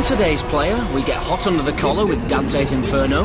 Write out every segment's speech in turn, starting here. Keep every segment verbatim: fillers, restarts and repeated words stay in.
today's player, we get hot under the collar with Dante's Inferno.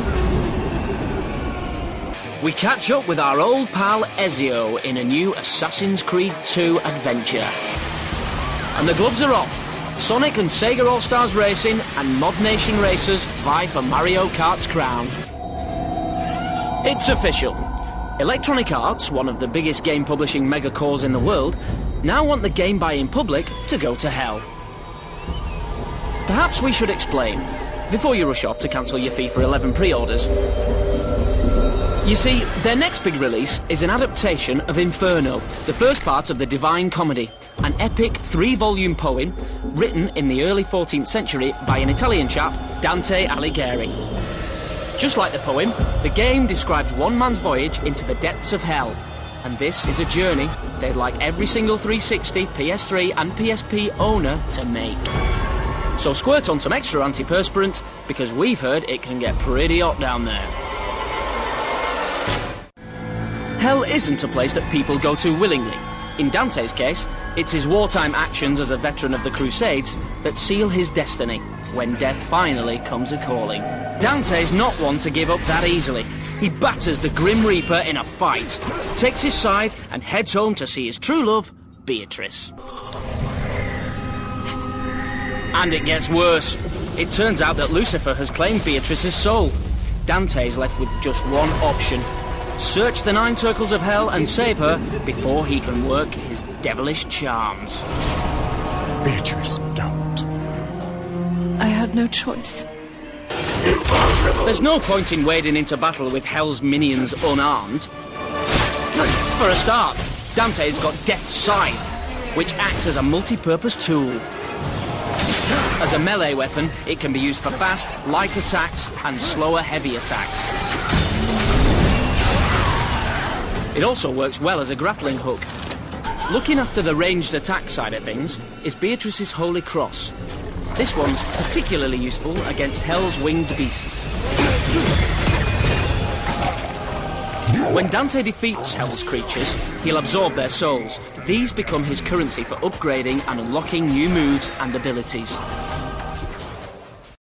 We catch up with our old pal Ezio in a new Assassin's Creed two adventure. And the gloves are off. Sonic and Sega All-Stars Racing and Mod Nation Racers vie for Mario Kart's crown. It's official. Electronic Arts, one of the biggest game publishing megacores in the world, now want the game buying public to go to hell. Perhaps we should explain, before you rush off to cancel your FIFA eleven pre-orders. You see, their next big release is an adaptation of Inferno, the first part of the Divine Comedy, an epic three-volume poem written in the early fourteenth century by an Italian chap, Dante Alighieri. Just like the poem, the game describes one man's voyage into the depths of hell, and this is a journey they'd like every single three sixty, P S three and P S P owner to make. So squirt on some extra antiperspirant, because we've heard it can get pretty hot down there. Hell isn't a place that people go to willingly. In Dante's case, it's his wartime actions as a veteran of the Crusades that seal his destiny when death finally comes a-calling. Dante's not one to give up that easily. He batters the Grim Reaper in a fight, takes his side and heads home to see his true love, Beatrice. And it gets worse. It turns out that Lucifer has claimed Beatrice's soul. Dante's left with just one option. Search the nine circles of hell and save her before he can work his devilish charms. Beatrice, don't. I had no choice. There's no point in wading into battle with hell's minions unarmed. For a start, Dante's got Death's Scythe, which acts as a multi-purpose tool. As a melee weapon, it can be used for fast, light attacks and slower, heavy attacks. It also works well as a grappling hook. Looking after the ranged attack side of things is Beatrice's Holy Cross. This one's particularly useful against Hell's winged beasts. When Dante defeats Hell's creatures, he'll absorb their souls. These become his currency for upgrading and unlocking new moves and abilities.